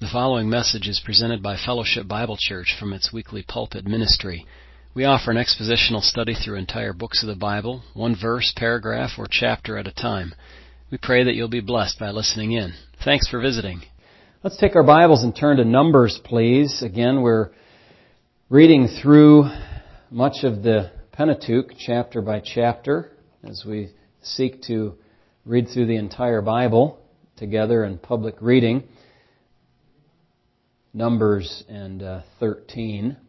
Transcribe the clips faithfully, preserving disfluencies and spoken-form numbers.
The following message is presented by Fellowship Bible Church from its weekly pulpit ministry. We offer an expositional study through entire books of the Bible, one verse, paragraph, or chapter at a time. We pray that you'll be blessed by listening in. Thanks for visiting. Let's take our Bibles and turn to Numbers, please. Again, we're reading through much of the Pentateuch, chapter by chapter, as we seek to read through the entire Bible together in public reading. Numbers and uh, thirteen.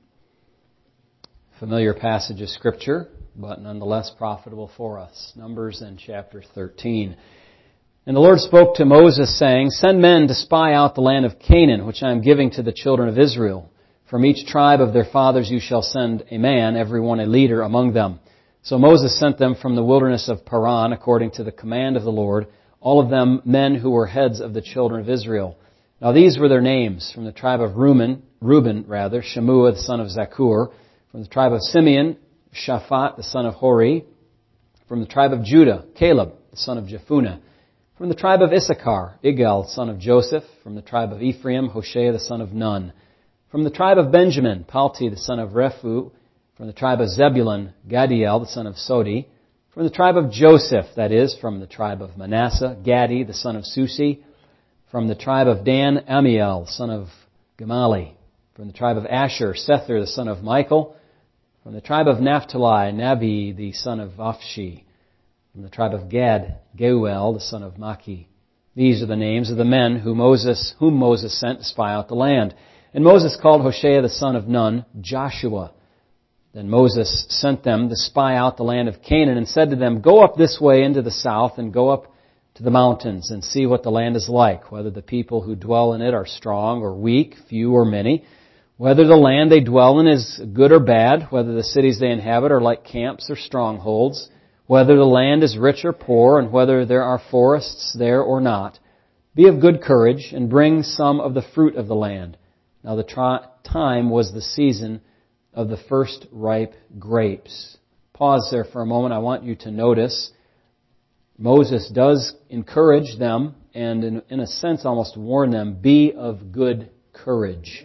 Familiar passage of Scripture, but nonetheless profitable for us. Numbers and chapter thirteen. And the Lord spoke to Moses, saying, Send men to spy out the land of Canaan, which I am giving to the children of Israel. From each tribe of their fathers you shall send a man, every one a leader among them. So Moses sent them from the wilderness of Paran, according to the command of the Lord, all of them men who were heads of the children of Israel. Now these were their names: from the tribe of Reuben, Reuben rather, Shemua the son of Zakur; from the tribe of Simeon, Shaphat the son of Hori; from the tribe of Judah, Caleb the son of Jephunneh; from the tribe of Issachar, Igal the son of Joseph; from the tribe of Ephraim, Hoshea the son of Nun; from the tribe of Benjamin, Palti the son of Rephu; from the tribe of Zebulun, Gadiel the son of Sodi; from the tribe of Joseph, that is, from the tribe of Manasseh, Gadi the son of Susi; from the tribe of Dan, Amiel, son of Gemali; from the tribe of Asher, Sethur, the son of Michael; from the tribe of Naphtali, Nabi, the son of Afshi; from the tribe of Gad, Geuel, the son of Maki. These are the names of the men whom Moses, whom Moses sent to spy out the land. And Moses called Hoshea, the son of Nun, Joshua. Then Moses sent them to spy out the land of Canaan and said to them, Go up this way into the south and go up to the mountains and see what the land is like, whether the people who dwell in it are strong or weak, few or many, whether the land they dwell in is good or bad, whether the cities they inhabit are like camps or strongholds, whether the land is rich or poor, and whether there are forests there or not. Be of good courage and bring some of the fruit of the land. Now the tri- time was the season of the first ripe grapes. Pause there for a moment. I want you to notice Moses does encourage them and in, in a sense almost warn them, be of good courage.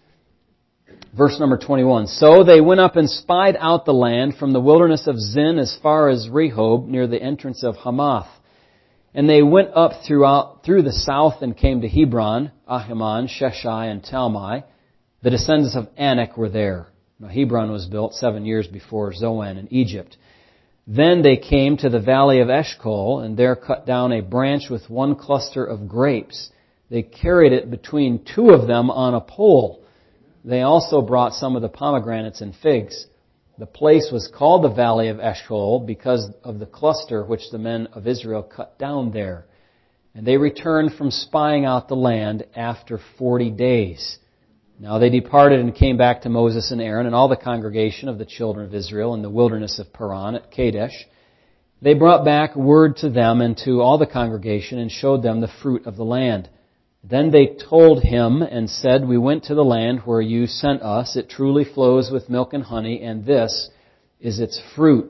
Verse number twenty-one. So they went up and spied out the land from the wilderness of Zin as far as Rehob, near the entrance of Hamath. And they went up throughout through the south and came to Hebron, Ahiman, Sheshai, and Talmai. The descendants of Anak were there. Now Hebron was built seven years before Zoan in Egypt. Then they came to the valley of Eshcol, and there cut down a branch with one cluster of grapes. They carried it between two of them on a pole. They also brought some of the pomegranates and figs. The place was called the valley of Eshcol because of the cluster which the men of Israel cut down there. And they returned from spying out the land after forty days. Now they departed and came back to Moses and Aaron and all the congregation of the children of Israel in the wilderness of Paran at Kadesh. They brought back word to them and to all the congregation and showed them the fruit of the land. Then they told him and said, We went to the land where you sent us. It truly flows with milk and honey, and this is its fruit.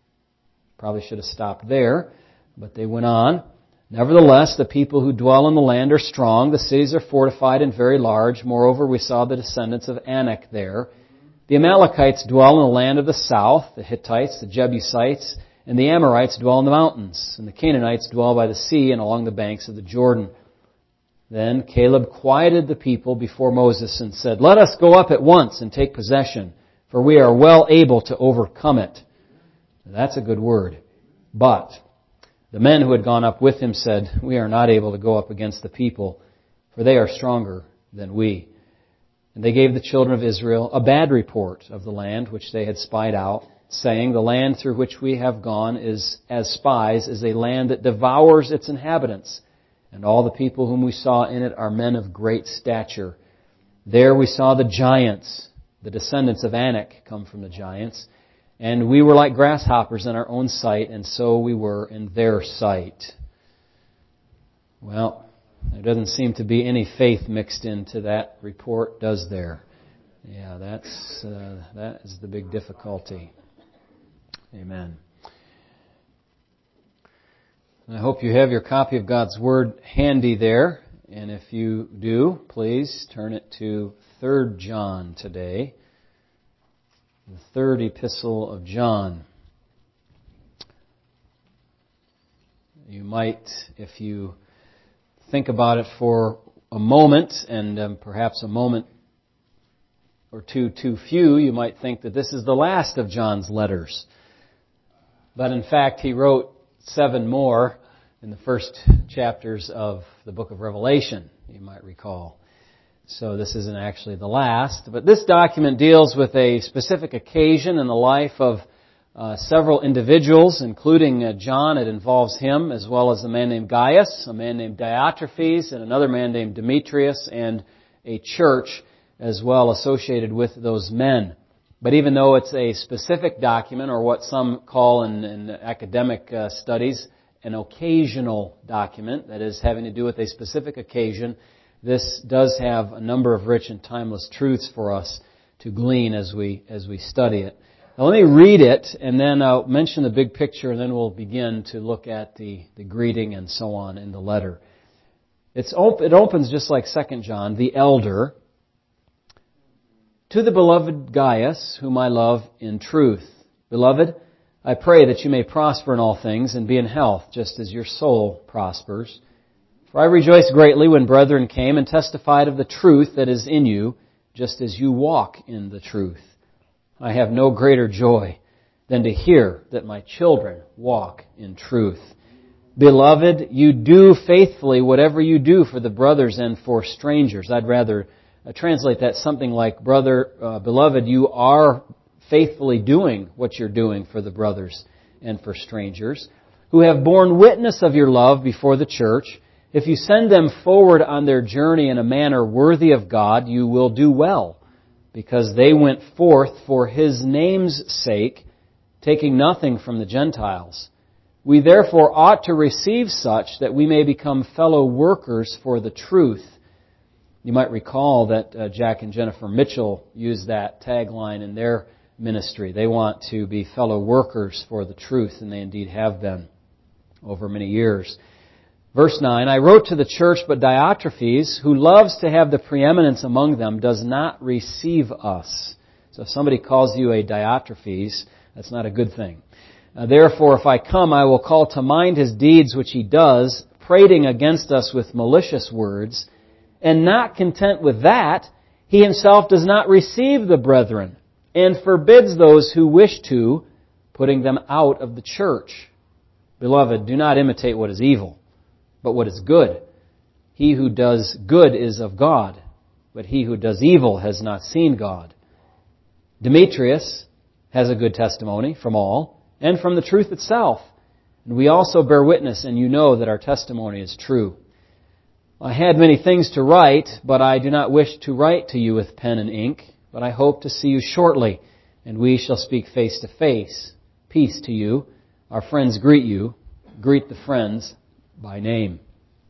Probably should have stopped there, but they went on. Nevertheless, the people who dwell in the land are strong. The cities are fortified and very large. Moreover, we saw the descendants of Anak there. The Amalekites dwell in the land of the south. The Hittites, the Jebusites, and the Amorites dwell in the mountains. And the Canaanites dwell by the sea and along the banks of the Jordan. Then Caleb quieted the people before Moses and said, Let us go up at once and take possession, for we are well able to overcome it. That's a good word. But the men who had gone up with him said, We are not able to go up against the people, for they are stronger than we. And they gave the children of Israel a bad report of the land which they had spied out, saying, The land through which we have gone is as spies is a land that devours its inhabitants. And all the people whom we saw in it are men of great stature. There we saw the giants, the descendants of Anak come from the giants. And we were like grasshoppers in our own sight, and so we were in their sight. Well, there doesn't seem to be any faith mixed into that report, does there? Yeah, that's uh, that is the big difficulty. Amen. I hope you have your copy of God's Word handy there. And if you do, please turn it to Third John today. The third epistle of John. You might, if you think about it for a moment, and um, perhaps a moment or two too few, you might think that this is the last of John's letters. But in fact, he wrote seven more in the first chapters of the book of Revelation, you might recall. So this isn't actually the last. But this document deals with a specific occasion in the life of uh, several individuals, including uh, John. It involves him, as well as a man named Gaius, a man named Diotrephes, and another man named Demetrius, and a church as well associated with those men. But even though it's a specific document, or what some call in, in academic uh, studies, an occasional document, that is having to do with a specific occasion, this does have a number of rich and timeless truths for us to glean as we as we study it. Now let me read it, and then I'll mention the big picture, and then we'll begin to look at the, the greeting and so on in the letter. It's op- it opens just like Second John, the elder. To the beloved Gaius, whom I love in truth. Beloved, I pray that you may prosper in all things and be in health, just as your soul prospers. For I rejoiced greatly when brethren came and testified of the truth that is in you, just as you walk in the truth. I have no greater joy than to hear that my children walk in truth. Beloved, you do faithfully whatever you do for the brothers and for strangers. I'd rather uh, translate that something like, brother, uh, beloved, you are faithfully doing what you're doing for the brothers and for strangers, who have borne witness of your love before the church. If you send them forward on their journey in a manner worthy of God, you will do well, because they went forth for His name's sake, taking nothing from the Gentiles. We therefore ought to receive such that we may become fellow workers for the truth. You might recall that uh, Jack and Jennifer Mitchell used that tagline in their ministry. They want to be fellow workers for the truth, and they indeed have been over many years. Verse nine, I wrote to the church, but Diotrephes, who loves to have the preeminence among them, does not receive us. So if somebody calls you a Diotrephes, that's not a good thing. Uh, therefore, if I come, I will call to mind his deeds which he does, prating against us with malicious words. And not content with that, he himself does not receive the brethren, and forbids those who wish to, putting them out of the church. Beloved, do not imitate what is evil, but what is good. He who does good is of God, but he who does evil has not seen God. Demetrius has a good testimony from all, and from the truth itself. And we also bear witness, and you know that our testimony is true. I had many things to write, but I do not wish to write to you with pen and ink, but I hope to see you shortly, and we shall speak face to face. Peace to you. Our friends greet you. Greet the friends by name.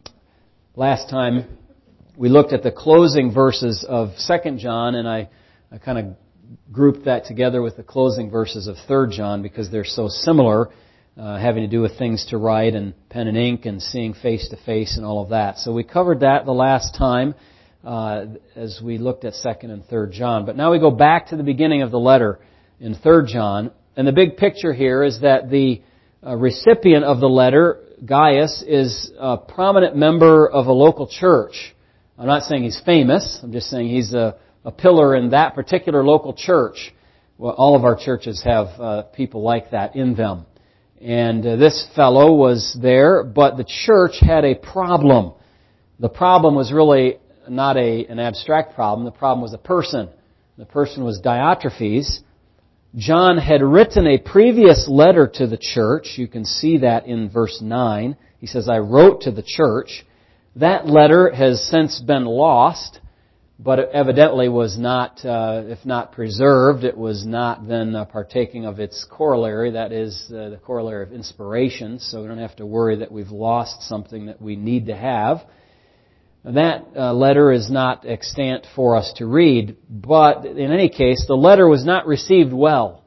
Last time we looked at the closing verses of Second John, and I, I kind of grouped that together with the closing verses of Third John because they're so similar, uh, having to do with things to write and pen and ink and seeing face to face and all of that. So we covered that the last time uh, as we looked at Second and Third John. But now we go back to the beginning of the letter in Third John, and the big picture here is that the uh, recipient of the letter, Gaius, is a prominent member of a local church. I'm not saying he's famous. I'm just saying he's a, a pillar in that particular local church. Well, all of our churches have uh, people like that in them. And uh, this fellow was there, but the church had a problem. The problem was really not a, an abstract problem. The problem was a person. The person was Diotrephes. John had written a previous letter to the church. You can see that in verse nine. He says, I wrote to the church. That letter has since been lost, but it evidently was not, uh, if not preserved, it was not then uh, partaking of its corollary, that is uh, the corollary of inspiration, so we don't have to worry that we've lost something that we need to have. That uh, letter is not extant for us to read, but in any case, the letter was not received well.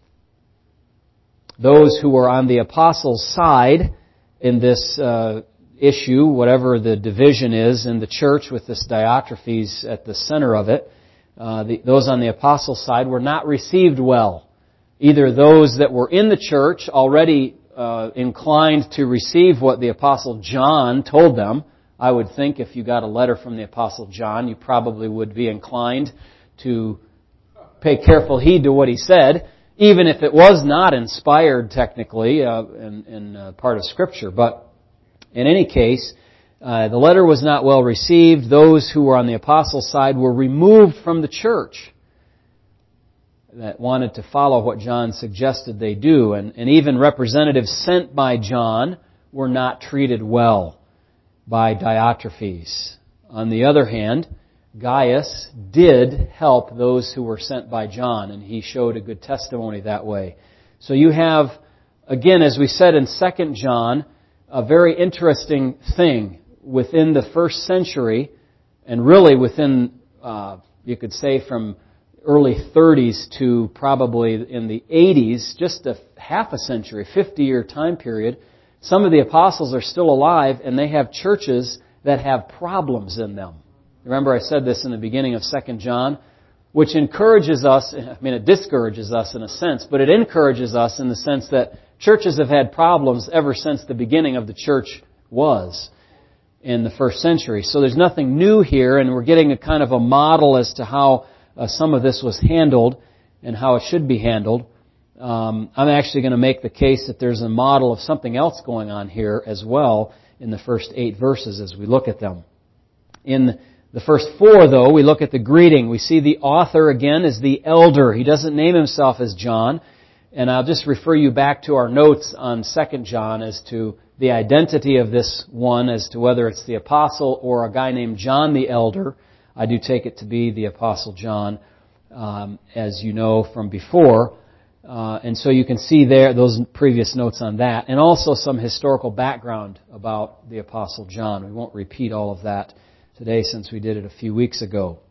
Those who were on the apostles' side in this uh, issue, whatever the division is in the church with this Diotrephes at the center of it, uh, the, those on the apostle side were not received well. Either those that were in the church already uh, inclined to receive what the apostle John told them. I would think if you got a letter from the apostle John, you probably would be inclined to pay careful heed to what he said, even if it was not inspired technically uh, in, in uh, part of Scripture. But in any case, uh, the letter was not well received. Those who were on the apostles' side were removed from the church that wanted to follow what John suggested they do. And, and even representatives sent by John were not treated well by Diotrephes. On the other hand, Gaius did help those who were sent by John, and he showed a good testimony that way. So you have, again, as we said in Second John, a very interesting thing within the first century, and really within, uh, you could say from early thirties to probably in the eighties, just a half a century, fifty-year time period. Some of the apostles are still alive, and they have churches that have problems in them. Remember I said this in the beginning of Second John, which encourages us, I mean it discourages us in a sense, but it encourages us in the sense that churches have had problems ever since the beginning of the church was in the first century. So there's nothing new here, and we're getting a kind of a model as to how uh, some of this was handled and how it should be handled. Um, I'm actually going to make the case that there's a model of something else going on here as well in the first eight verses as we look at them. In the first four, though, we look at the greeting. We see the author again is the elder. He doesn't name himself as John. And I'll just refer you back to our notes on Second John as to the identity of this one, as to whether it's the apostle or a guy named John the elder. I do take it to be the apostle John, um, as you know from before. Uh, and so you can see there those previous notes on that, and also some historical background about the apostle John. We won't repeat all of that today since we did it a few weeks ago.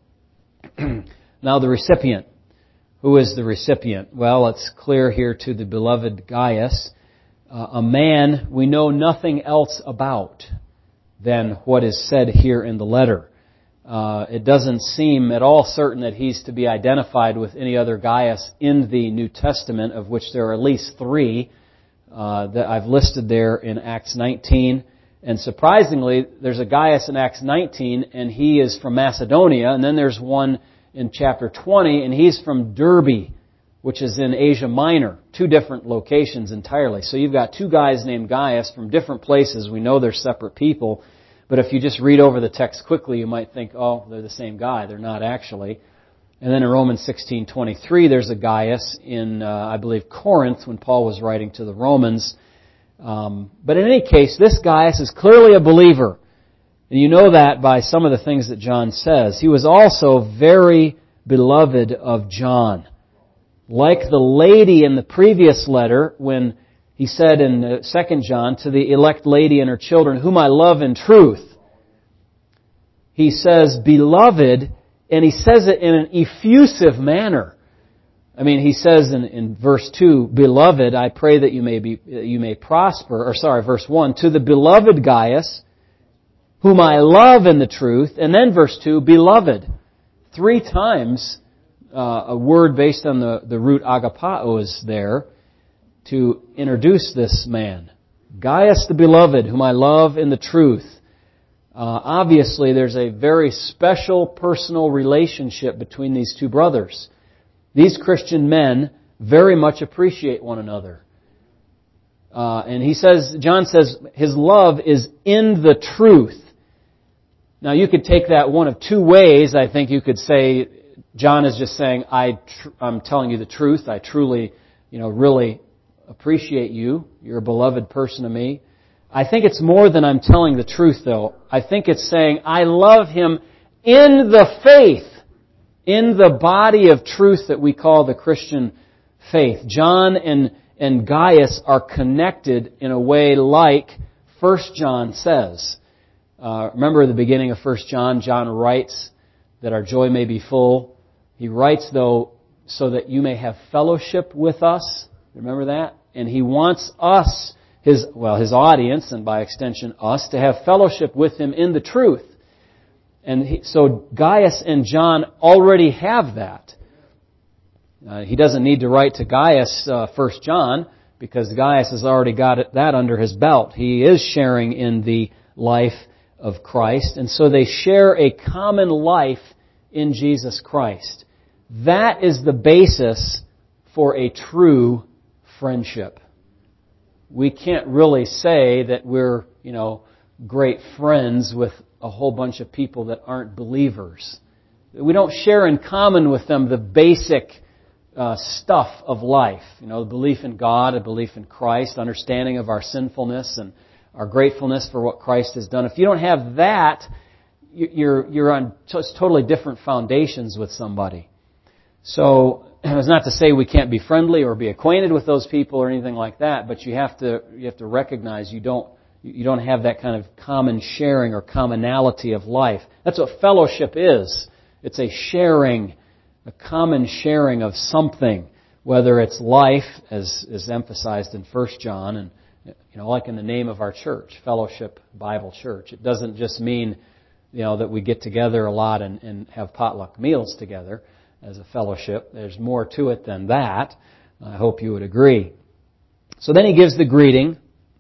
Now the recipient. Who is the recipient? Well, it's clear here to the beloved Gaius, uh, a man we know nothing else about than what is said here in the letter. Uh, it doesn't seem at all certain that he's to be identified with any other Gaius in the New Testament, of which there are at least three uh, that I've listed there in Acts nineteen. And surprisingly, there's a Gaius in Acts nineteen, and he is from Macedonia. And then there's one in chapter twenty, and he's from Derbe, which is in Asia Minor. Two different locations entirely. So you've got two guys named Gaius from different places. We know they're separate people. But if you just read over the text quickly, you might think, oh, they're the same guy. They're not actually. And then in Romans sixteen twenty-three, there's a Gaius in, uh, I believe, Corinth, when Paul was writing to the Romans. Um, but in any case, this Gaius is clearly a believer. And you know that by some of the things that John says. He was also very beloved of John. Like the lady in the previous letter, when he said in Second John, to the elect lady and her children, whom I love in truth. He says, beloved, and he says it in an effusive manner. I mean, he says in, in verse two, beloved, I pray that you may be, you may prosper, or sorry, verse one, to the beloved Gaius, whom I love in the truth. And then verse two, beloved. Three times uh, a word based on the, the root agapao is there to introduce this man. Gaius the beloved, whom I love in the truth. Uh, obviously, there's a very special personal relationship between these two brothers. These Christian men very much appreciate one another. Uh, and he says, John says, his love is in the truth. Now, you could take that one of two ways. I think you could say, John is just saying, I tr- I'm telling you the truth. I truly, you know, really appreciate you. You're a beloved person to me. I think it's more than I'm telling the truth, though. I think it's saying, I love him in the faith, in the body of truth that we call the Christian faith. John and, and Gaius are connected in a way like First John says. Uh, remember the beginning of First John, John writes that our joy may be full. He writes, though, so that you may have fellowship with us. Remember that? And he wants us, his, well, his audience, and by extension us, to have fellowship with him in the truth. And he, so Gaius and John already have that. Uh, he doesn't need to write to Gaius uh, First John, because Gaius has already got it, that under his belt. He is sharing in the life of Christ, and so they share a common life in Jesus Christ. That is the basis for a true friendship. We can't really say that we're, you know, great friends with a whole bunch of people that aren't believers. We don't share in common with them the basic uh, stuff of life. You know, the belief in God, a belief in Christ, understanding of our sinfulness and our gratefulness for what Christ has done. If you don't have that, you're you're on just totally different foundations with somebody. So it's not to say we can't be friendly or be acquainted with those people or anything like that, but you have to you have to recognize you don't you don't have that kind of common sharing or commonality of life. That's what fellowship is. It's a sharing, a common sharing of something, whether it's life, as is emphasized in First John, and you know, like in the name of our church, Fellowship Bible Church. It doesn't just mean, you know, that we get together a lot and, and have potluck meals together as a fellowship. There's more to it than that. I hope you would agree. So then he gives the greeting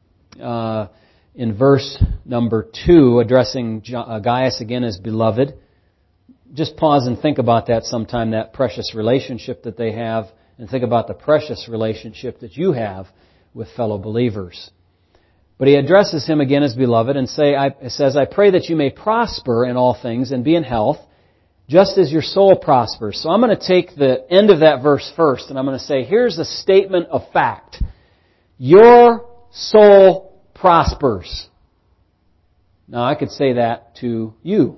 uh, in verse number two, addressing Gaius again as beloved. Just pause and think about that sometime, that precious relationship that they have, and think about the precious relationship that you have with fellow believers. But he addresses him again as beloved and say, I, says, I pray that you may prosper in all things and be in health, just as your soul prospers. So I'm going to take the end of that verse first, and I'm going to say, here's a statement of fact. Your soul prospers. Now, I could say that to you.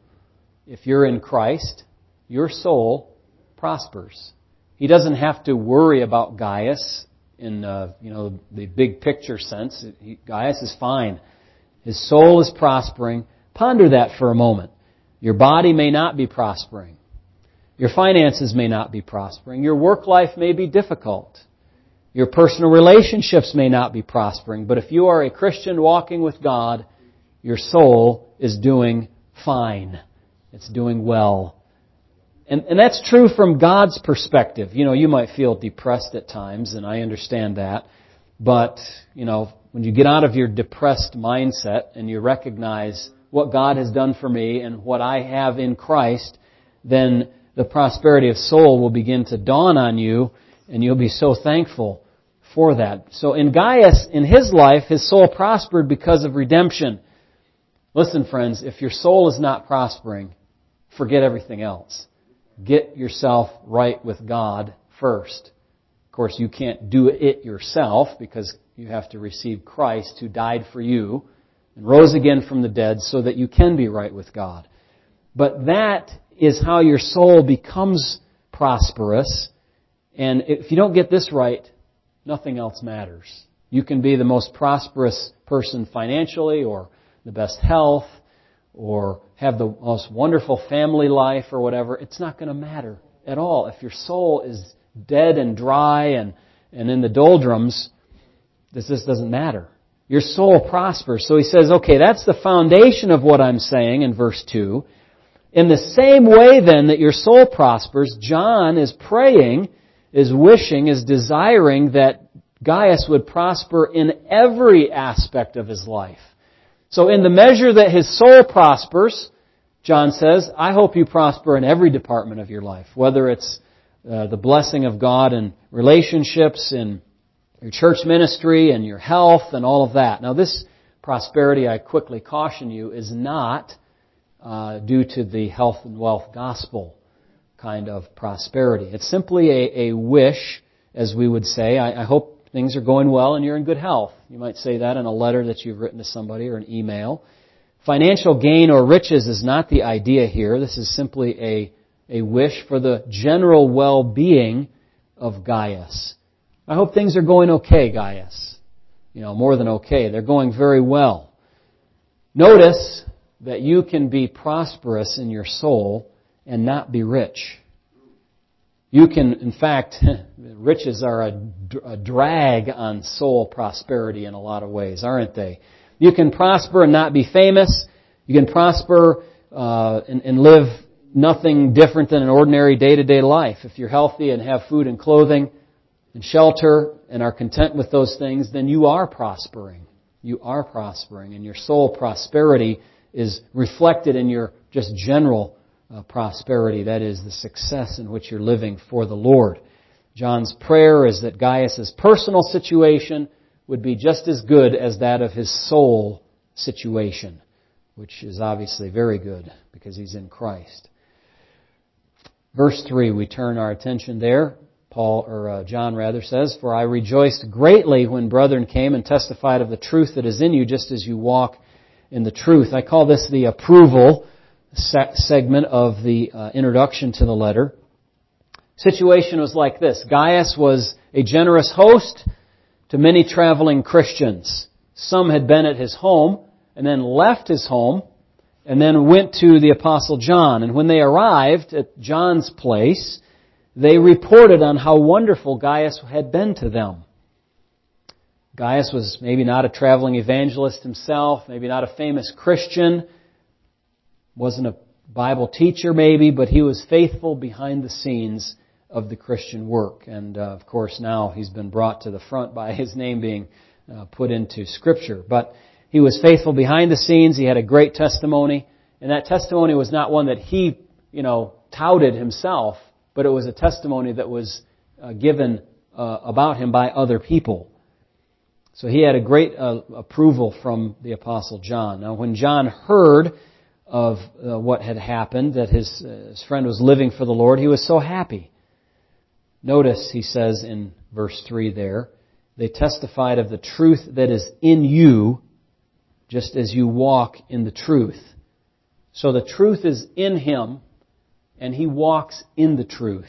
If you're in Christ, your soul prospers. He doesn't have to worry about Gaius in uh, you know the big picture sense. He, Gaius is fine. His soul is prospering. Ponder that for a moment. Your body may not be prospering. Your finances may not be prospering. Your work life may be difficult. Your personal relationships may not be prospering. But if you are a Christian walking with God, your soul is doing fine. It's doing well. And, and that's true from God's perspective. You know, you might feel depressed at times, and I understand that. But, you know, when you get out of your depressed mindset and you recognize what God has done for me and what I have in Christ, then the prosperity of soul will begin to dawn on you, and you'll be so thankful for that. So in Gaius, in his life, his soul prospered because of redemption. Listen, friends, if your soul is not prospering, forget everything else. Get yourself right with God first. Of course, you can't do it yourself because you have to receive Christ who died for you and rose again from the dead so that you can be right with God. But that is how your soul becomes prosperous. And if you don't get this right, nothing else matters. You can be the most prosperous person financially or the best health or have the most wonderful family life or whatever. It's not going to matter at all. If your soul is dead and dry and, and in the doldrums, this just doesn't matter. Your soul prospers. So he says, okay, that's the foundation of what I'm saying in verse two. In the same way then that your soul prospers, John is praying, is wishing, is desiring that Gaius would prosper in every aspect of his life. So in the measure that his soul prospers, John says, I hope you prosper in every department of your life, whether it's uh, the blessing of God in relationships, in your church ministry, and your health, and all of that. Now this prosperity, I quickly caution you, is not uh, due to the health and wealth gospel kind of prosperity. It's simply a, a wish, as we would say. I, I hope things are going well and you're in good health. You might say that in a letter that you've written to somebody or an email. Financial gain or riches is not the idea here. This is simply a, a wish for the general well-being of Gaius. I hope things are going okay, Gaius. You know, more than okay. They're going very well. Notice that you can be prosperous in your soul and not be rich. You can, in fact, riches are a, a drag on soul prosperity in a lot of ways, aren't they? You can prosper and not be famous. You can prosper uh, and, and live nothing different than an ordinary day-to-day life. If you're healthy and have food and clothing and shelter and are content with those things, then you are prospering. You are prospering, and your soul prosperity is reflected in your just general uh, prosperity. That is, the success in which you're living for the Lord. John's prayer is that Gaius' personal situation would be just as good as that of his soul situation, which is obviously very good because he's in Christ. Verse three, we turn our attention there. Paul, or uh, John rather, says, "For I rejoiced greatly when brethren came and testified of the truth that is in you, just as you walk in the truth." I call this the approval se- segment of the uh, introduction to the letter. Situation was like this. Gaius was a generous host to many traveling Christians. Some had been at his home and then left his home and then went to the Apostle John. And when they arrived at John's place, they reported on how wonderful Gaius had been to them. Gaius was maybe not a traveling evangelist himself, maybe not a famous Christian, wasn't a Bible teacher maybe, but he was faithful behind the scenes of the Christian work. And uh, of course now he's been brought to the front by his name being uh, put into Scripture. But he was faithful behind the scenes. He had a great testimony. And that testimony was not one that he, you know, touted himself, but it was a testimony that was uh, given uh, about him by other people. So he had a great uh, approval from the Apostle John. Now when John heard of uh, what had happened, that his, uh, his friend was living for the Lord, he was so happy. Notice he says in verse three there, "They testified of the truth that is in you, just as you walk in the truth." So the truth is in him, and he walks in the truth.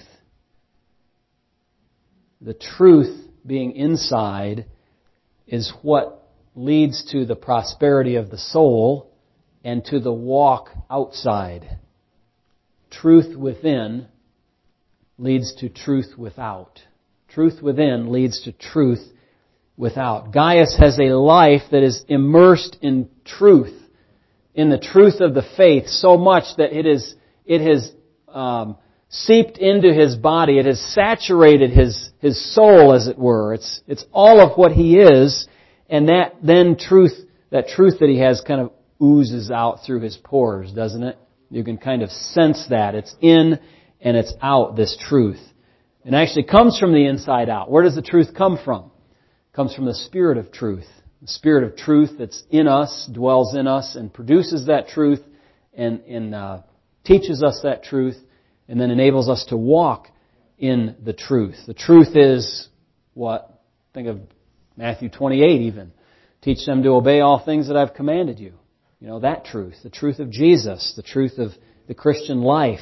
The truth being inside is what leads to the prosperity of the soul and to the walk outside. Truth within leads to truth without. Truth within leads to truth without. Gaius has a life that is immersed in truth, in the truth of the faith, so much that it is it has um, seeped into his body. It has saturated his his soul, as it were. It's it's all of what he is, and that then truth that truth that he has kind of oozes out through his pores, doesn't it? You can kind of sense that. It's in and it's out, this truth. It actually comes from the inside out. Where does the truth come from? It comes from the Spirit of truth. The Spirit of truth that's in us, dwells in us, and produces that truth and, and uh, teaches us that truth, and then enables us to walk in the truth. The truth is what? Think of Matthew twenty-eight even. "Teach them to obey all things that I've commanded you." You know, that truth. The truth of Jesus. The truth of the Christian life.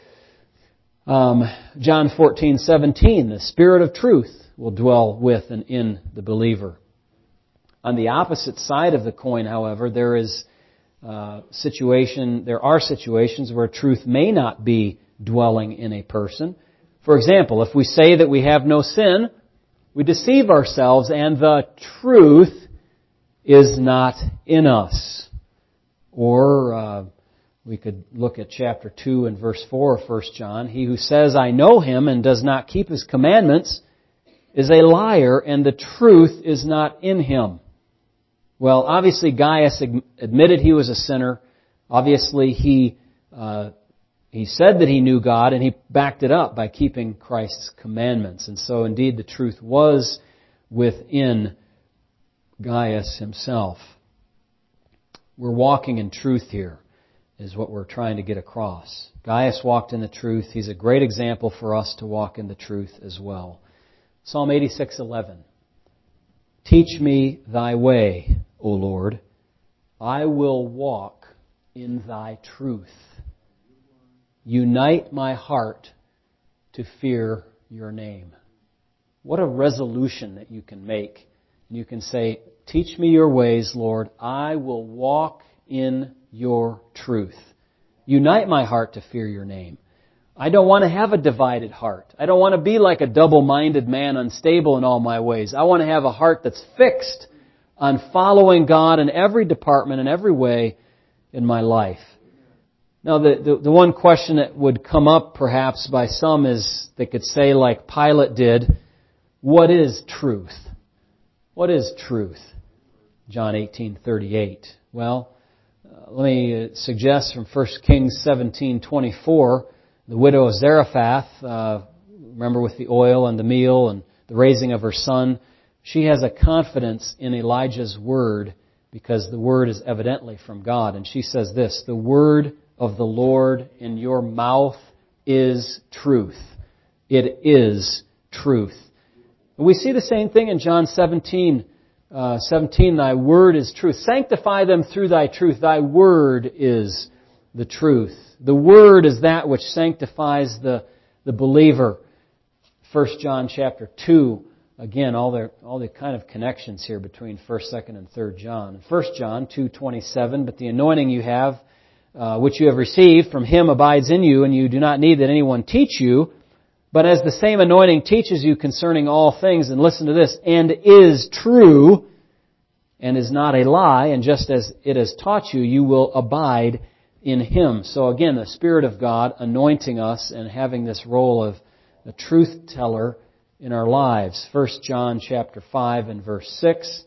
Um, John fourteen seventeen, "The Spirit of truth will dwell with and in the believer." On the opposite side of the coin, however, there is uh, situation. There are situations where truth may not be dwelling in a person. For example, if we say that we have no sin, we deceive ourselves, and the truth is not in us. Or uh, we could look at chapter two and verse four of First John. "He who says, 'I know him,' and does not keep his commandments is a liar, and the truth is not in him." Well, obviously Gaius admitted he was a sinner. Obviously he uh, he said that he knew God, and he backed it up by keeping Christ's commandments. And so indeed the truth was within Gaius himself. We're walking in truth here, is what we're trying to get across. Gaius walked in the truth. He's a great example for us to walk in the truth as well. Psalm eighty-six eleven. "Teach me thy way, O Lord. I will walk in thy truth. Unite my heart to fear your name." What a resolution that you can make. And you can say, "Teach me your ways, Lord. I will walk in your truth. Unite my heart to fear your name." I don't want to have a divided heart. I don't want to be like a double-minded man, unstable in all my ways. I want to have a heart that's fixed on following God in every department, in every way in my life. Now, the, the, the one question that would come up perhaps by some is, they could say like Pilate did, what is truth? What is truth? John eighteen thirty-eight. Well, uh, let me suggest from First Kings seventeen twenty-four, the widow of Zarephath, uh, remember with the oil and the meal and the raising of her son, she has a confidence in Elijah's word because the word is evidently from God. And she says this, the word of the Lord in your mouth is truth. It is truth. And we see the same thing in John seventeen, uh, seventeen, thy word is truth. Sanctify them through thy truth. Thy word is the truth. The Word is that which sanctifies the, the believer. First John chapter two, again, all the, all the kind of connections here between First, Second, and Third John. First John two twenty-seven, but the anointing you have, uh, which you have received from Him abides in you, and you do not need that anyone teach you. But as the same anointing teaches you concerning all things, and listen to this, and is true, and is not a lie, and just as it has taught you, you will abide in Him. So again, the Spirit of God anointing us and having this role of a truth teller in our lives. First John chapter five and verse six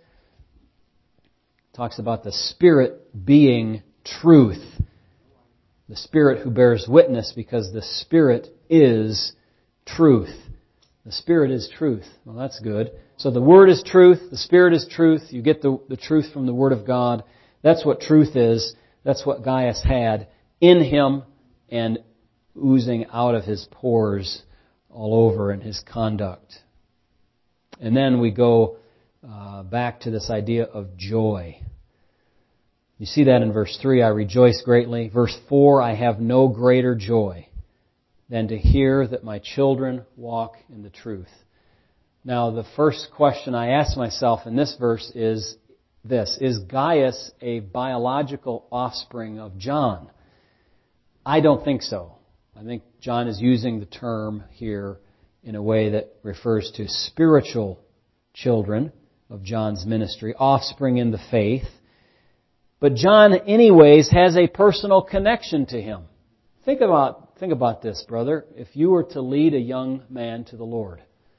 talks about the Spirit being truth. The Spirit who bears witness because the Spirit is truth. The Spirit is truth. Well, that's good. So the Word is truth. The Spirit is truth. You get the, the truth from the Word of God. That's what truth is. That's what Gaius had in him and oozing out of his pores all over in his conduct. And then we go uh, back to this idea of joy. You see that in verse three, I rejoice greatly. Verse four, I have no greater joy than to hear that my children walk in the truth. Now, the first question I ask myself in this verse is this. Is Gaius a biological offspring of John? I don't think so. I think John is using the term here in a way that refers to spiritual children of John's ministry, offspring in the faith. But John, anyways, has a personal connection to him. Think about, think about this, brother. If you were to lead a young man to the Lord,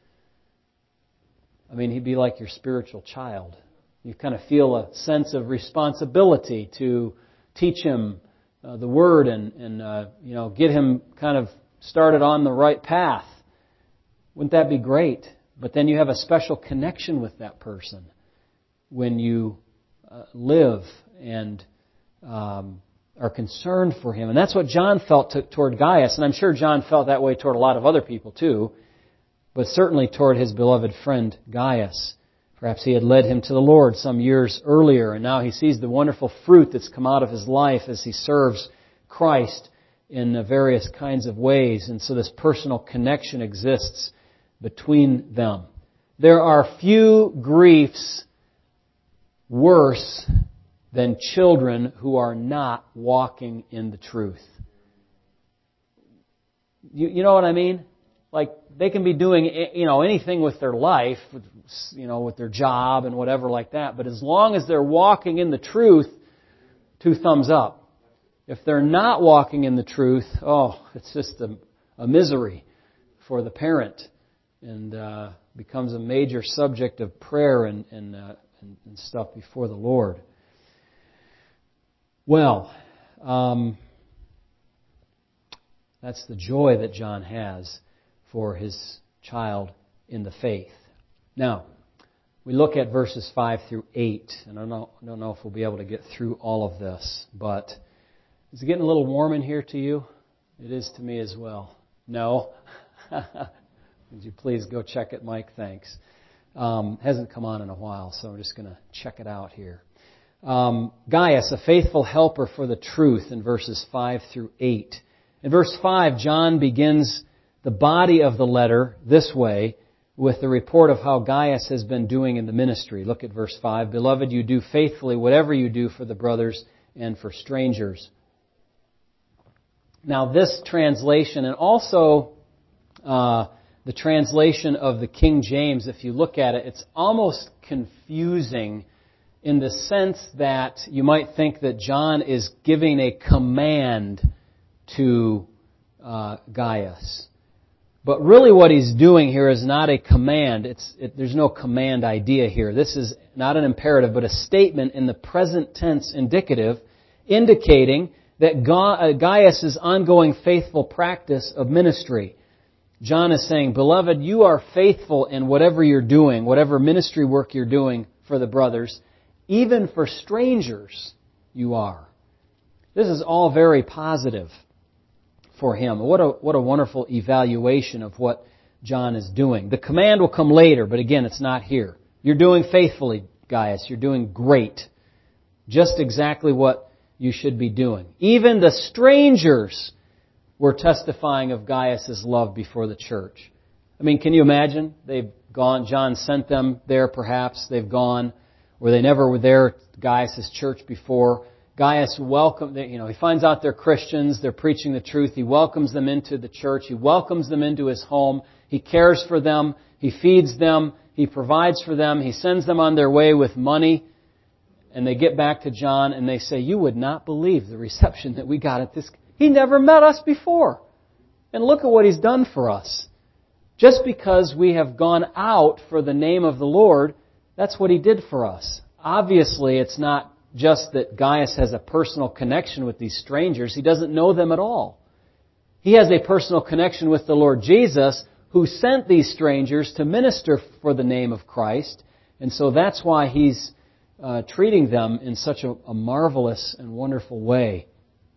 I mean, he'd be like your spiritual child. You kind of feel a sense of responsibility to teach him uh, the Word and, and uh, you know, get him kind of started on the right path. Wouldn't that be great? But then you have a special connection with that person when you uh, live and um, are concerned for him. And that's what John felt t- toward Gaius. And I'm sure John felt that way toward a lot of other people too. But certainly toward his beloved friend Gaius. Perhaps he had led him to the Lord some years earlier, and now he sees the wonderful fruit that's come out of his life as he serves Christ in various kinds of ways. And so this personal connection exists between them. There are few griefs worse than children who are not walking in the truth. You, you know what I mean? Like, they can be doing, you know, anything with their life, you know, with their job and whatever like that. But as long as they're walking in the truth, two thumbs up. If they're not walking in the truth, oh, it's just a, a misery for the parent, and uh, becomes a major subject of prayer and and, uh, and and stuff before the Lord. Well, um, that's the joy that John has for his child in the faith. Now, we look at verses five through eight, and I don't know, I don't know if we'll be able to get through all of this, but is it getting a little warm in here to you? It is to me as well. No? Would you please go check it, Mike? Thanks. Um, hasn't come on in a while, so I'm just going to check it out here. Um, Gaius, a faithful helper for the truth, in verses five through eight. In verse five, John begins the body of the letter this way, with the report of how Gaius has been doing in the ministry. Look at verse five. Beloved, you do faithfully whatever you do for the brothers and for strangers. Now this translation, and also uh, the translation of the King James, if you look at it, it's almost confusing in the sense that you might think that John is giving a command to uh, Gaius. But really what he's doing here is not a command. It's, it, there's no command idea here. This is not an imperative, but a statement in the present tense indicative, indicating that Gaius' ongoing faithful practice of ministry. John is saying, Beloved, you are faithful in whatever you're doing, whatever ministry work you're doing for the brothers. Even for strangers, you are. This is all very positive for him. What a, what a wonderful evaluation of what John is doing. The command will come later, but again, it's not here. You're doing faithfully, Gaius. You're doing great. Just exactly what you should be doing. Even the strangers were testifying of Gaius' love before the church. I mean, can you imagine? They've gone, John sent them there perhaps. They've gone, or they never were there at Gaius' church before. Gaius welcomed, you know, he finds out they're Christians, they're preaching the truth. He welcomes them into the church. He welcomes them into his home. He cares for them. He feeds them. He provides for them. He sends them on their way with money. And they get back to John and they say, you would not believe the reception that we got at this. He never met us before. And look at what he's done for us. Just because we have gone out for the name of the Lord, that's what he did for us. Obviously, it's not just that Gaius has a personal connection with these strangers. He doesn't know them at all. He has a personal connection with the Lord Jesus, who sent these strangers to minister for the name of Christ. And so that's why he's uh, treating them in such a, a marvelous and wonderful way.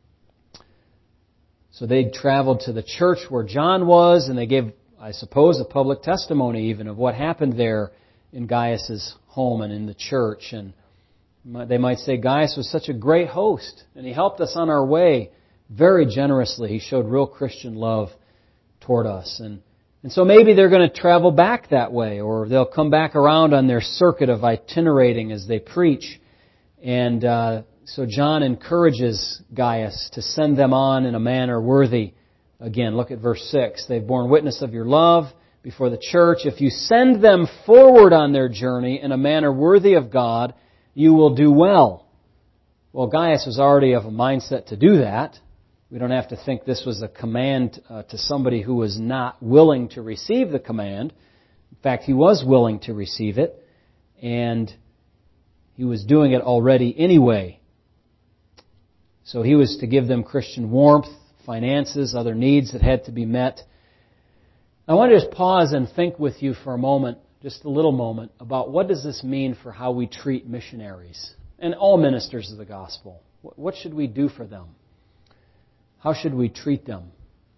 So they traveled to the church where John was, and they gave, I suppose, a public testimony even of what happened there in Gaius' home and in the church. And they might say, Gaius was such a great host, and he helped us on our way very generously. He showed real Christian love toward us. And, and so maybe they're going to travel back that way, or they'll come back around on their circuit of itinerating as they preach. And uh, so John encourages Gaius to send them on in a manner worthy. Again, look at verse six. They've borne witness of your love before the church. If you send them forward on their journey in a manner worthy of God, you will do well. Well, Gaius was already of a mindset to do that. We don't have to think this was a command uh, to somebody who was not willing to receive the command. In fact, he was willing to receive it, and he was doing it already anyway. So he was to give them Christian warmth, finances, other needs that had to be met. I want to just pause and think with you for a moment, just a little moment, about what does this mean for how we treat missionaries and all ministers of the gospel. What should we do for them? How should we treat them?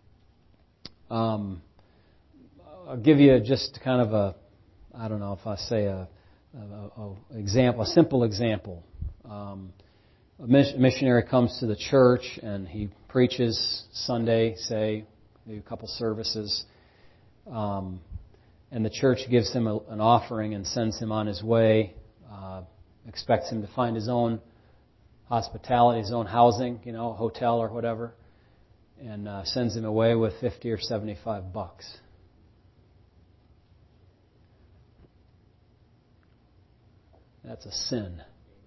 Um, I'll give you just kind of a, I don't know if I say a, a, a example, a simple example. Um, a missionary comes to the church and he preaches Sunday, say, maybe a couple services. Um, And the church gives him a, an offering and sends him on his way, uh, expects him to find his own hospitality, his own housing, you know, a hotel or whatever, and uh, sends him away with fifty or seventy-five bucks. That's a sin,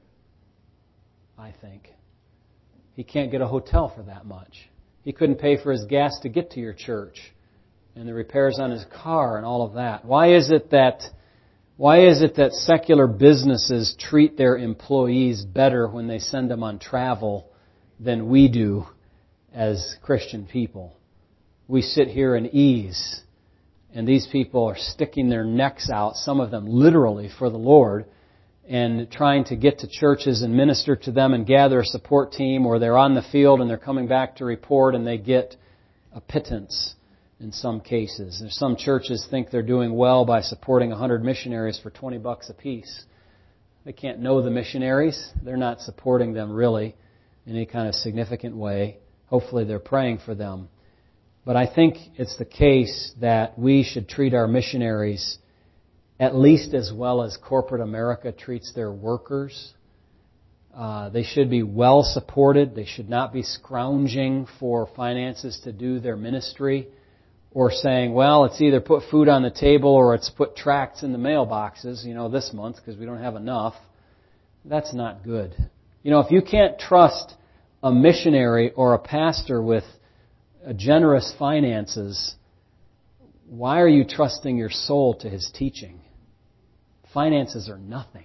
I think. He can't get a hotel for that much. He couldn't pay for his gas to get to your church, and the repairs on his car and all of that. Why is it that why is it that secular businesses treat their employees better when they send them on travel than we do as Christian people? We sit here in ease, and these people are sticking their necks out, some of them literally for the Lord, and trying to get to churches and minister to them and gather a support team, or they're on the field and they're coming back to report and they get a pittance. In some cases, there's some churches think they're doing well by supporting a hundred missionaries for twenty bucks a piece. They can't know the missionaries. They're not supporting them really in any kind of significant way. Hopefully they're praying for them. But I think it's the case that we should treat our missionaries at least as well as corporate America treats their workers. Uh, they should be well supported. They should not be scrounging for finances to do their ministry or saying, well, it's either put food on the table or it's put tracts in the mailboxes, you know, this month because we don't have enough. That's not good. You know, if you can't trust a missionary or a pastor with a generous finances, why are you trusting your soul to his teaching? Finances are nothing.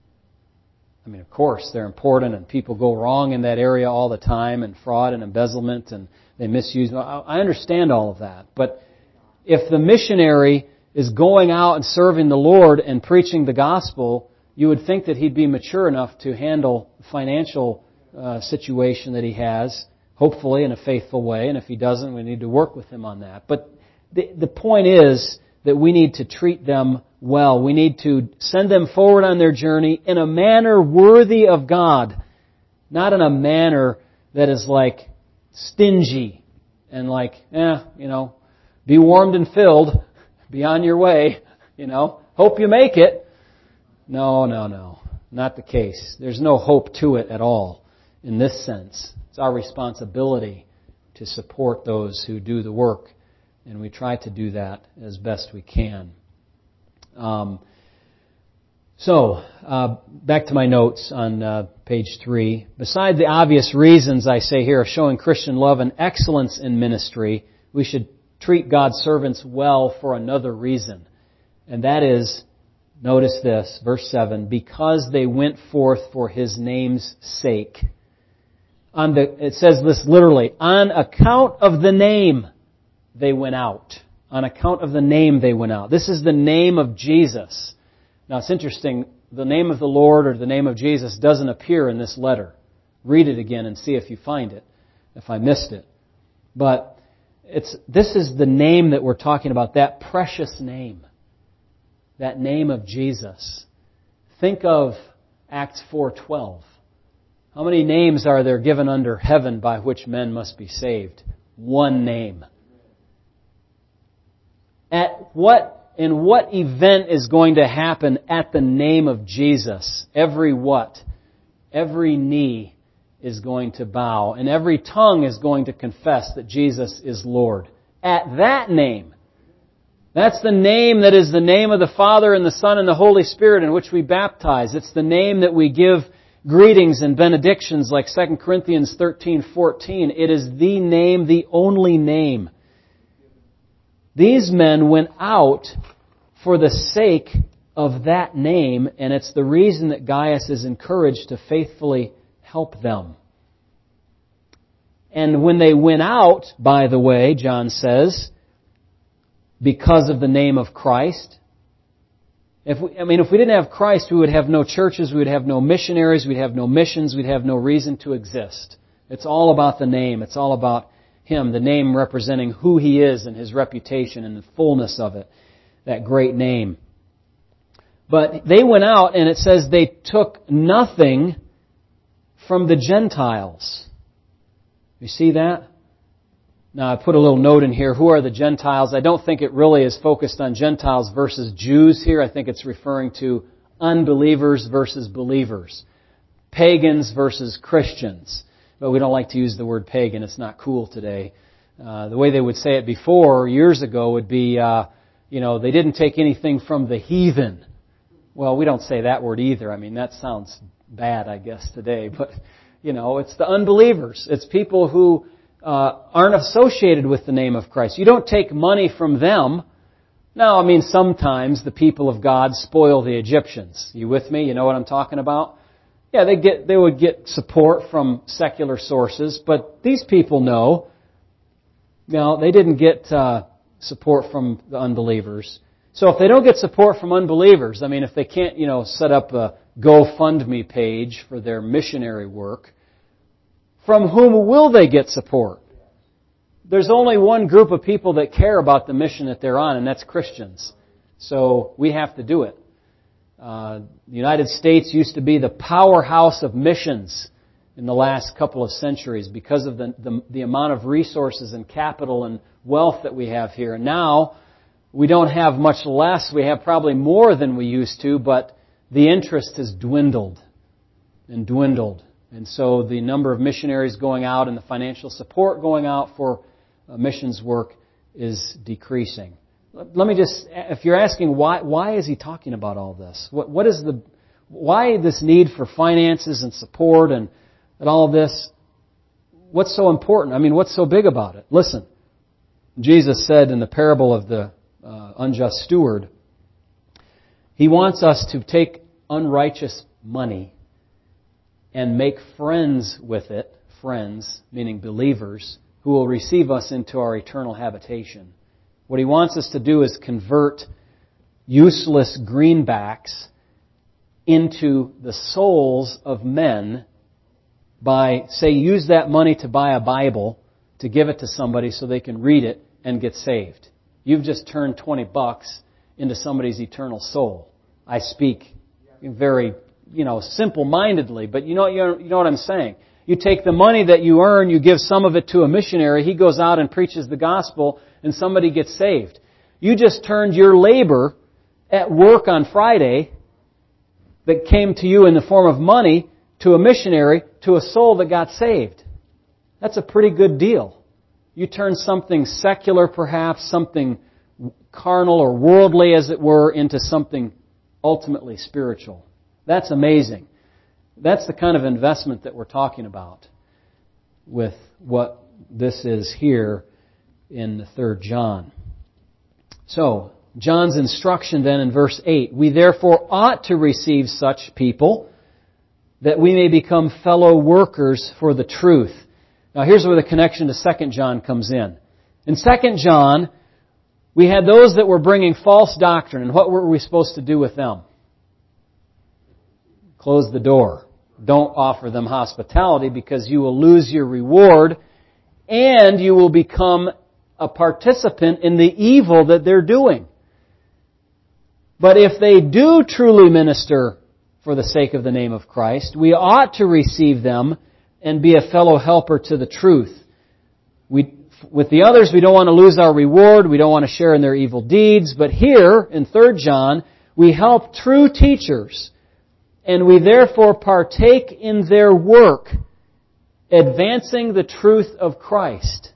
I mean, of course, they're important and people go wrong in that area all the time and fraud and embezzlement and they misuse. I understand all of that. But if the missionary is going out and serving the Lord and preaching the gospel, you would think that he'd be mature enough to handle the financial uh, situation that he has, hopefully in a faithful way. And if he doesn't, we need to work with him on that. But the, the point is that we need to treat them well. We need to send them forward on their journey in a manner worthy of God, not in a manner that is like stingy and like, eh, you know, be warmed and filled, be on your way, you know, hope you make it. No, no, no, not the case. There's no hope to it at all in this sense. It's our responsibility to support those who do the work, and we try to do that as best we can. Um, so, uh, back to my notes on uh, page three. Besides the obvious reasons I say here of showing Christian love and excellence in ministry, we should treat God's servants well for another reason. And that is, notice this, verse seven, because they went forth for His name's sake. On the, it says this literally, on account of the name they went out. On account of the name they went out. This is the name of Jesus. Now it's interesting, the name of the Lord or the name of Jesus doesn't appear in this letter. Read it again and see if you find it, if I missed it. But it's this is the name that we're talking about, that precious name. That name of Jesus. Think of Acts four twelve. How many names are there given under heaven by which men must be saved? One name. At what, in what event is going to happen at the name of Jesus? Every what? Every knee is going to bow, and every tongue is going to confess that Jesus is Lord. At that name. That's the name that is the name of the Father and the Son and the Holy Spirit in which we baptize. It's the name that we give greetings and benedictions like Second Corinthians thirteen fourteen. It is the name, the only name. These men went out for the sake of that name, and it's the reason that Gaius is encouraged to faithfully help them. And when they went out, by the way, John says, because of the name of Christ. If we, I mean, if we didn't have Christ, we would have no churches, we would have no missionaries, we'd have no missions, we'd have no reason to exist. It's all about the name. It's all about Him, the name representing who He is and His reputation and the fullness of it, that great name. But they went out, and it says they took nothing from the Gentiles. You see that? Now, I put a little note in here. Who are the Gentiles? I don't think it really is focused on Gentiles versus Jews here. I think it's referring to unbelievers versus believers. Pagans versus Christians. But we don't like to use the word pagan. It's not cool today. Uh, the way they would say it before, years ago, would be, uh, you know, they didn't take anything from the heathen. Well, we don't say that word either. I mean, that sounds bad, I guess, today. But, you know, it's the unbelievers. It's people who uh, aren't associated with the name of Christ. You don't take money from them. Now, I mean, sometimes the people of God spoil the Egyptians. You with me? You know what I'm talking about? Yeah, they get they would get support from secular sources, but these people know, you know, they didn't get uh, support from the unbelievers. So if they don't get support from unbelievers, I mean, if they can't, you know, set up a GoFundMe page for their missionary work, from whom will they get support? There's only one group of people that care about the mission that they're on, and that's Christians. So we have to do it. Uh, the United States used to be the powerhouse of missions in the last couple of centuries because of the, the, the amount of resources and capital and wealth that we have here. And now we don't have much less. We have probably more than we used to, but the interest has dwindled. and dwindled. And so the number of missionaries going out and the financial support going out for uh, missions work is decreasing. Let me just, if you're asking why, why is he talking about all this? What, what is the, why this need for finances and support and, and all of this? What's so important? I mean, what's so big about it? Listen, Jesus said in the parable of the uh, unjust steward, He wants us to take unrighteous money and make friends with it, friends, meaning believers, who will receive us into our eternal habitation. What He wants us to do is convert useless greenbacks into the souls of men by, say, use that money to buy a Bible, to give it to somebody so they can read it and get saved. You've just turned twenty bucks into somebody's eternal soul. I speak very, you know, simple-mindedly, but you know, you know what I'm saying. You take the money that you earn, you give some of it to a missionary, he goes out and preaches the gospel, and somebody gets saved. You just turned your labor at work on Friday that came to you in the form of money to a missionary, to a soul that got saved. That's a pretty good deal. You turn something secular perhaps, something carnal or worldly as it were, into something ultimately spiritual. That's amazing. That's the kind of investment that we're talking about with what this is here in the third John. So, John's instruction then in verse eight, we therefore ought to receive such people that we may become fellow workers for the truth. Now here's where the connection to Second John comes in. In Second John, we had those that were bringing false doctrine, and what were we supposed to do with them? Close the door. Don't offer them hospitality because you will lose your reward and you will become a participant in the evil that they're doing. But if they do truly minister for the sake of the name of Christ, we ought to receive them and be a fellow helper to the truth. We, with the others, we don't want to lose our reward. We don't want to share in their evil deeds. But here, in Third John, we help true teachers, and we therefore partake in their work, advancing the truth of Christ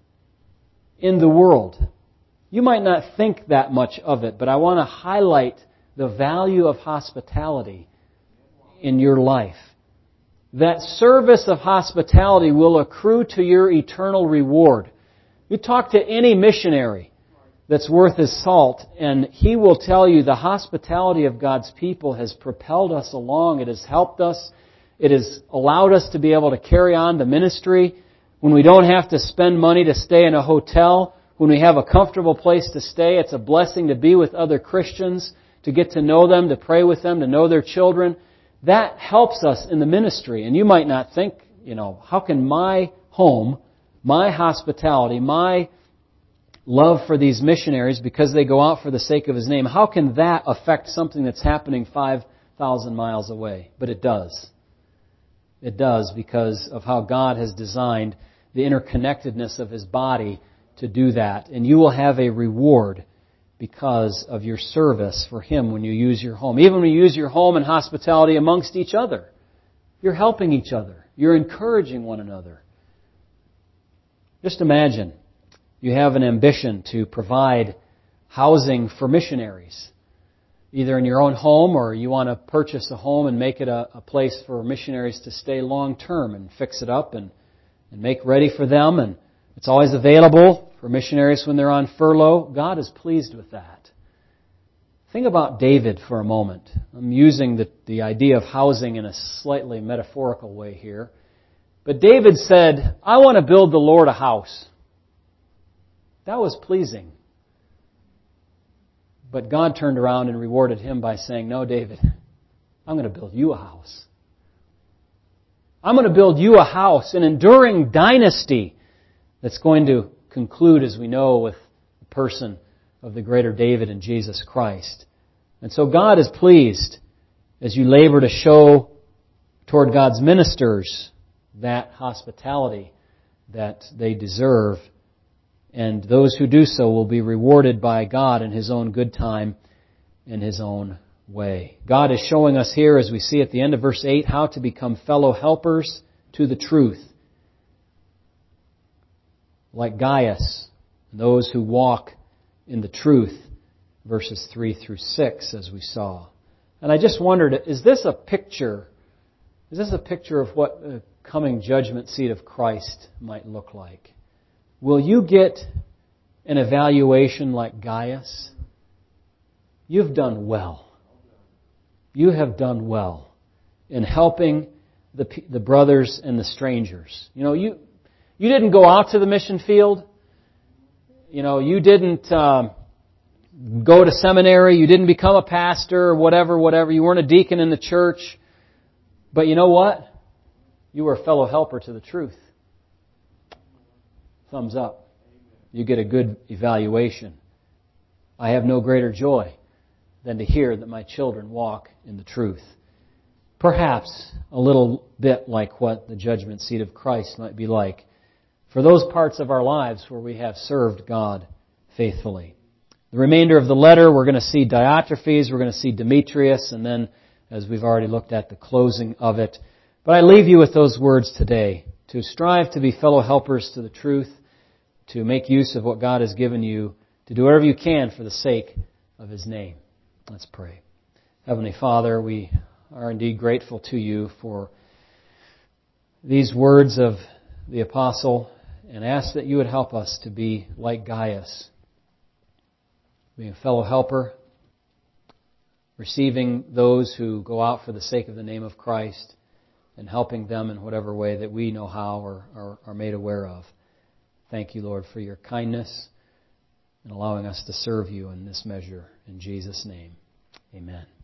in the world. You might not think that much of it, but I want to highlight the value of hospitality in your life. That service of hospitality will accrue to your eternal reward. You talk to any missionary that's worth his salt, and he will tell you the hospitality of God's people has propelled us along. It has helped us. It has allowed us to be able to carry on the ministry when we don't have to spend money to stay in a hotel. When we have a comfortable place to stay, it's a blessing to be with other Christians, to get to know them, to pray with them, to know their children. That helps us in the ministry. And you might not think, you know, how can my home, my hospitality, my love for these missionaries because they go out for the sake of His name, how can that affect something that's happening five thousand miles away? But it does. It does because of how God has designed the interconnectedness of His body to do that. And you will have a reward because of your service for Him when you use your home. Even when you use your home and hospitality amongst each other. You're helping each other. You're encouraging one another. Just imagine you have an ambition to provide housing for missionaries, either in your own home or you want to purchase a home and make it a, a place for missionaries to stay long term and fix it up and, and make ready for them. And it's always available for missionaries when they're on furlough. God is pleased with that. Think about David for a moment. I'm using the, the idea of housing in a slightly metaphorical way here. But David said, I want to build the Lord a house. That was pleasing. But God turned around and rewarded him by saying, no, David, I'm going to build you a house. I'm going to build you a house, an enduring dynasty that's going to conclude, as we know, with the person of the greater David and Jesus Christ. And so God is pleased as you labor to show toward God's ministers that hospitality that they deserve. And those who do so will be rewarded by God in His own good time and His own way. God is showing us here, as we see at the end of verse eight, how to become fellow helpers to the truth. Like Gaius, those who walk in the truth, verses three through six, as we saw. And I just wondered, is this a picture, is this a picture of what the coming judgment seat of Christ might look like? Will you get an evaluation like Gaius? You've done well. You have done well in helping the the brothers and the strangers. You know, you you didn't go out to the mission field. You know, you didn't um, go to seminary. You didn't become a pastor or whatever, whatever. You weren't a deacon in the church. But you know what? You were a fellow helper to the truth. Thumbs up. You get a good evaluation. I have no greater joy than to hear that my children walk in the truth. Perhaps a little bit like what the judgment seat of Christ might be like for those parts of our lives where we have served God faithfully. The remainder of the letter, we're going to see Diotrephes, we're going to see Demetrius, and then, as we've already looked at, the closing of it. But I leave you with those words today, to strive to be fellow helpers to the truth, to make use of what God has given you, to do whatever you can for the sake of His name. Let's pray. Heavenly Father, we are indeed grateful to You for these words of the Apostle, and ask that You would help us to be like Gaius, being a fellow helper, receiving those who go out for the sake of the name of Christ, and helping them in whatever way that we know how or are, are made aware of. Thank You, Lord, for Your kindness and allowing us to serve You in this measure. In Jesus' name, amen.